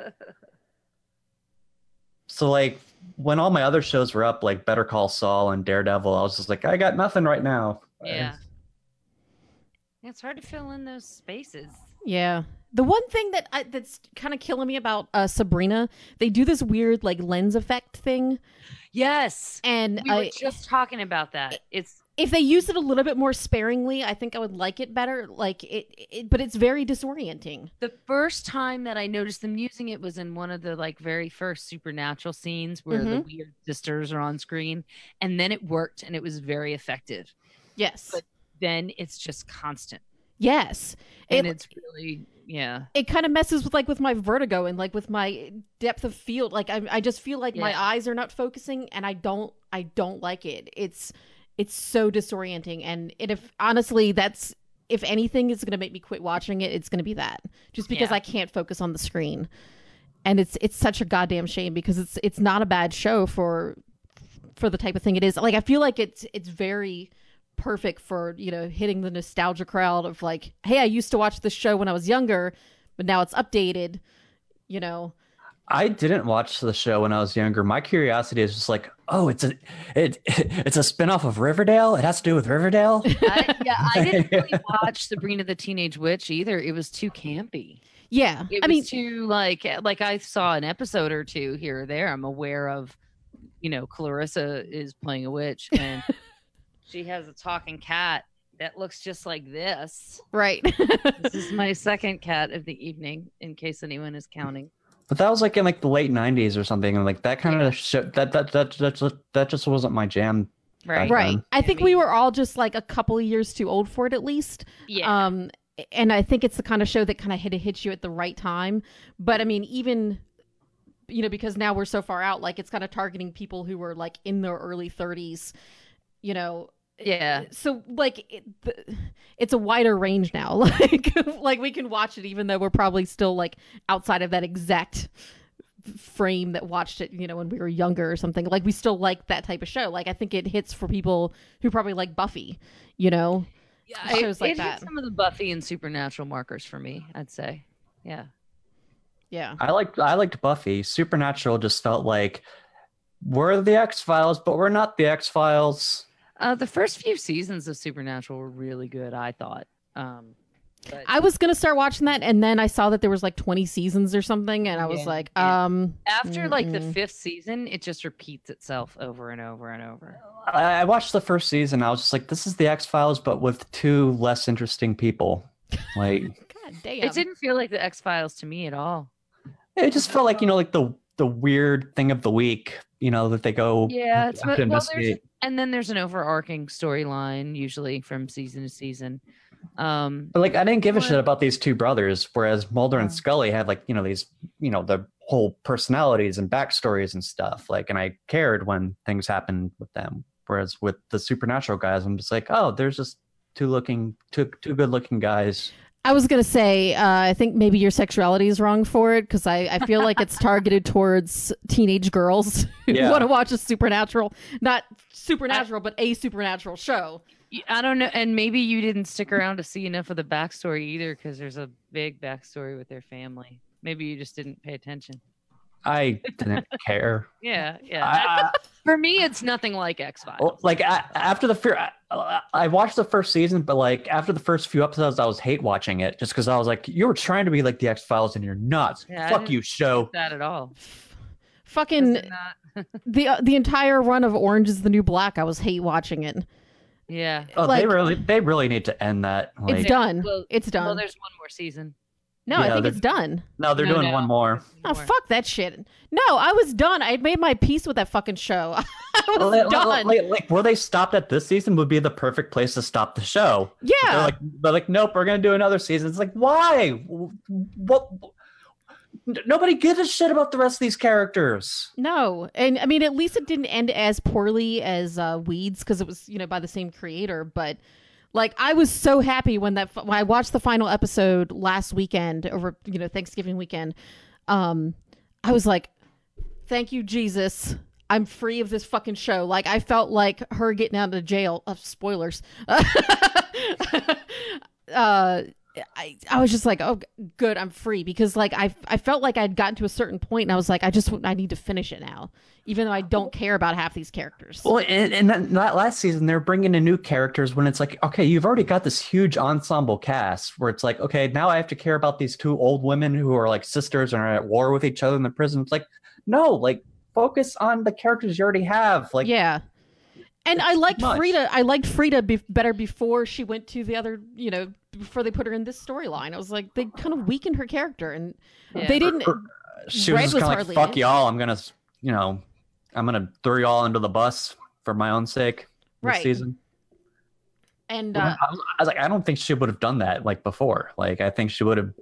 So like when all my other shows were up, like Better Call Saul and Daredevil, I was just like, I got nothing right now. Yeah. It's hard to fill in those spaces. Yeah. The one thing that's kind of killing me about Sabrina, they do this weird like lens effect thing. Yes. And We were just talking about that. if they used it a little bit more sparingly, I think I would like it better. Like but it's very disorienting. The first time that I noticed them using it was in one of the like very first Supernatural scenes where the weird sisters are on screen, and then it worked and it was very effective. Yes. But then it's just constant. Yes. And it's really, yeah. It kind of messes with my vertigo and like with my depth of field. Like I just feel like my eyes are not focusing, and I don't like it. It's so disorienting, and if honestly if anything is going to make me quit watching it, it's going to be that, just because I can't focus on the screen. And it's such a goddamn shame, because it's not a bad show for the type of thing it is. Like I feel like it's very perfect for hitting the nostalgia crowd of like, hey, I used to watch this show when I was younger, but now it's updated. I didn't watch the show when I was younger. My curiosity is just like, oh, it's a spinoff of Riverdale. It has to do with Riverdale. I didn't really watch Sabrina the Teenage Witch either. It was too campy. Yeah, it was too like I saw an episode or two here or there. I'm aware of, Clarissa is playing a witch, and she has a talking cat that looks just like this. Right. This is my second cat of the evening, in case anyone is counting. But that was like in like the late 90s or something, and like that kind of shit that just wasn't my jam. Right. I think we were all just like a couple of years too old for it, at least. Yeah. And I think it's the kind of show that kind of hits you at the right time. But I mean, even because now we're so far out, like it's kind of targeting people who were like in their early 30s. Yeah. So like it's a wider range now. Like we can watch it even though we're probably still like outside of that exact frame that watched it, when we were younger or something. Like we still like that type of show. Like I think it hits for people who probably like Buffy, Yeah, shows like it that. hit some of the Buffy and Supernatural markers for me, I'd say. Yeah. Yeah. I liked Buffy. Supernatural just felt like we're the X-Files, but we're not the X-Files. The first few seasons of Supernatural were really good, I thought. But I was gonna start watching that, and then I saw that there was like 20 seasons or something, and I was like, after like the 5th season, it just repeats itself over and over and over. I watched the first season. I was just like, this is the X-Files, but with 2 less interesting people. Like, God damn. It didn't feel like the X-Files to me at all. it just felt like like the weird thing of the week. That they go. Yeah, have to investigate. and then there's an overarching storyline usually from season to season. But like, I didn't give a shit about these 2 brothers, whereas Mulder and Scully had like these the whole personalities and backstories and stuff. Like, and I cared when things happened with them. Whereas with the Supernatural guys, I'm just like, oh, there's just two good looking guys. I was gonna say, I think maybe your sexuality is wrong for it, because I feel like it's targeted towards teenage girls who Yeah. want to watch a supernatural, not supernatural, but a supernatural show. I don't know, and maybe you didn't stick around to see enough of the backstory either, because there's a big backstory with their family. Maybe you just didn't pay attention. I didn't care. Yeah. I, For me, it's nothing like X-Files. like after I watched the first season, but like after the first few episodes, I was hate watching it just because I was like, you were trying to be like the X-Files and you're not. Yeah, I Fuck didn't you, show. Not that at all. Fucking Was it not? the entire run of Orange is the New Black, I was hate watching it. Yeah. Oh, Like- they really need to end that. Like, It's done. Well- It's done. Well, there's one more season. No, Yeah, I think they're- it's done. no, they're doing one more. Oh, fuck that shit. No, I was done. I had made my peace with that fucking show. I was done. Like where they stopped at this season would be the perfect place to stop the show. Yeah. They're like, nope, we're gonna do another season. It's like, why? What? Nobody gives a shit about the rest of these characters. No. And I mean, at least it didn't end as poorly as Weeds, because it was, by the same creator. But like, I was so happy when I watched the final episode last weekend over, Thanksgiving weekend. I was like, thank you, Jesus. I'm free of this fucking show. Like, I felt like her getting out of jail. Spoilers. I was just like, oh, good, I'm free, because like I felt like I'd gotten to a certain point, and I was like, I need to finish it now, even though I don't care about half these characters. Well, and that last season, they're bringing in new characters when it's like, okay, you've already got this huge ensemble cast where it's like, okay, now I have to care about these two old women who are like sisters and are at war with each other in the prison. It's like, no, like, focus on the characters you already have. Like, yeah. And I liked much. Frida. I liked Frida better before she went to the other, before they put her in this storyline. I was like, they kind of weakened her character, and they didn't. she was Red just was kind of hardly like, in fuck it. y'all. I'm gonna throw y'all under the bus for my own sake this Right. season. And I was like, I don't think she would have done that like before. Like, I think she would have,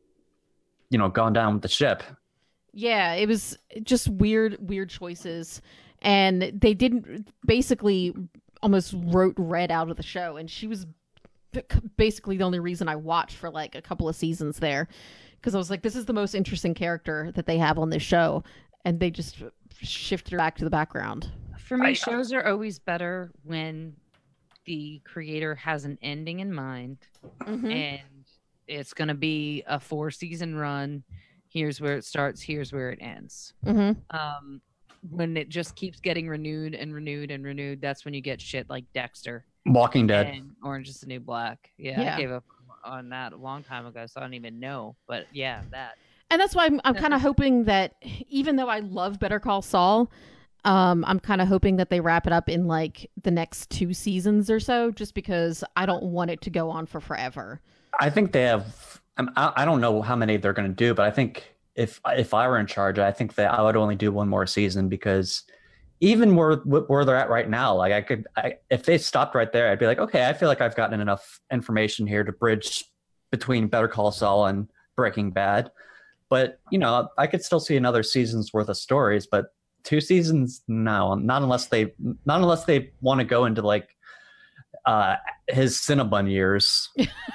gone down with the ship. yeah, it was just weird choices. And they didn't basically almost wrote Red out of the show. And she was basically the only reason I watched for like a couple of seasons there. Because I was like, this is the most interesting character that they have on this show. And they just shifted her back to the background. For me, shows are always better when the creator has an ending in mind, Mm-hmm. and it's going to be a 4-season run. Here's where it starts. Here's where it ends. Mm-hmm. When it just keeps getting renewed and renewed and renewed, that's when you get shit like Dexter Walking Dead. and Orange is the New Black. Yeah, Yeah. I gave up on that a long time ago, so I don't even know. But yeah, that. And that's why I'm kind of hoping that, even though I love Better Call Saul, I'm kind of hoping that they wrap it up in like the next 2 seasons or so, just because I don't want it to go on for forever. I think they have. I don't know how many they're going to do, but I think if I were in charge, I think that I would only do one more season, because even where they're at right now, like if they stopped right there, I'd be like, okay, I feel like I've gotten enough information here to bridge between Better Call Saul and Breaking Bad. But I could still see another season's worth of stories, but 2 seasons, no, not unless they want to go into like his Cinnabon years,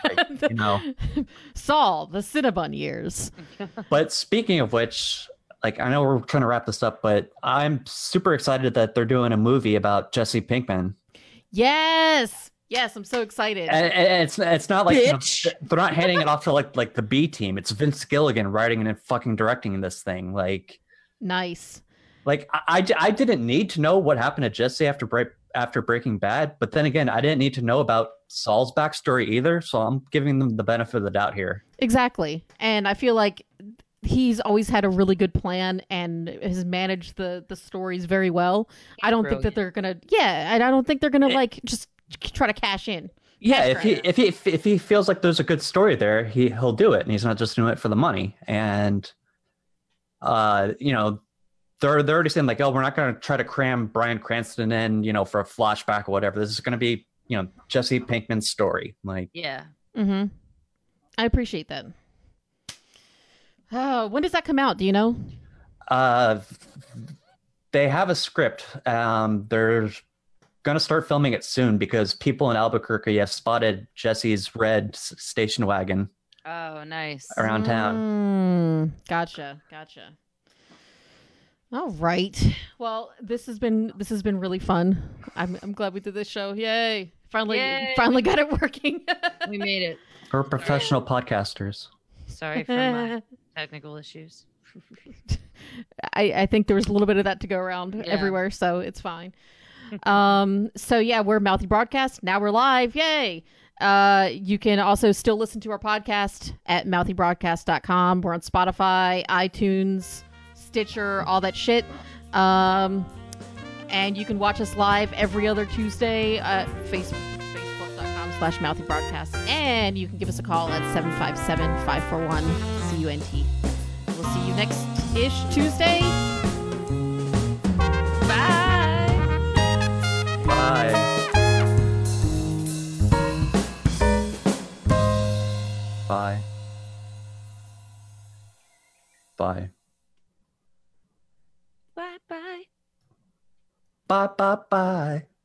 Saul, the Cinnabon years. But speaking of which, like, I know we're trying to wrap this up, but I'm super excited that they're doing a movie about Jesse Pinkman. Yes, I'm so excited. And it's not like Bitch. they're not handing it off to like the B team. It's Vince Gilligan writing and fucking directing this thing. Nice. Like I didn't need to know what happened to Jesse after Breaking Bad, but then again, I didn't need to know about Saul's backstory either. So I'm giving them the benefit of the doubt here. Exactly. And I feel like he's always had a really good plan and has managed the stories very well. I don't think that they're gonna. Yeah, and I don't think they're gonna like just try to cash in. Yeah, Cash if he feels like there's a good story there, he'll do it, and he's not just doing it for the money. And they're already saying like, oh, we're not going to try to cram Bryan Cranston in, for a flashback or whatever. This is going to be, Jesse Pinkman's story. Like, Yeah. Mm-hmm. I appreciate that. Oh, when does that come out? Do you know? Uh, they have a script. They're gonna start filming it soon because people in Albuquerque have spotted Jesse's red station wagon Oh, nice. around town. Gotcha. All right. Well, this has been really fun. I'm glad we did this show. Yay! Yay. Finally got it working. We made it. We're professional podcasters. Sorry for my technical issues. I think there was a little bit of that to go around Yeah. everywhere, so it's fine. So yeah, we're Mouthy Broadcast. Now we're live. Yay! You can also still listen to our podcast at mouthybroadcast.com. We're on Spotify, iTunes, Stitcher, all that shit. And you can watch us live every other Tuesday at facebook.com/mouthybroadcast. And you can give us a call at 757-541-CUNT. We'll see you next-ish Tuesday. Bye! Bye. Bye. Bye. Bye bye. Bye. Bye. Bye.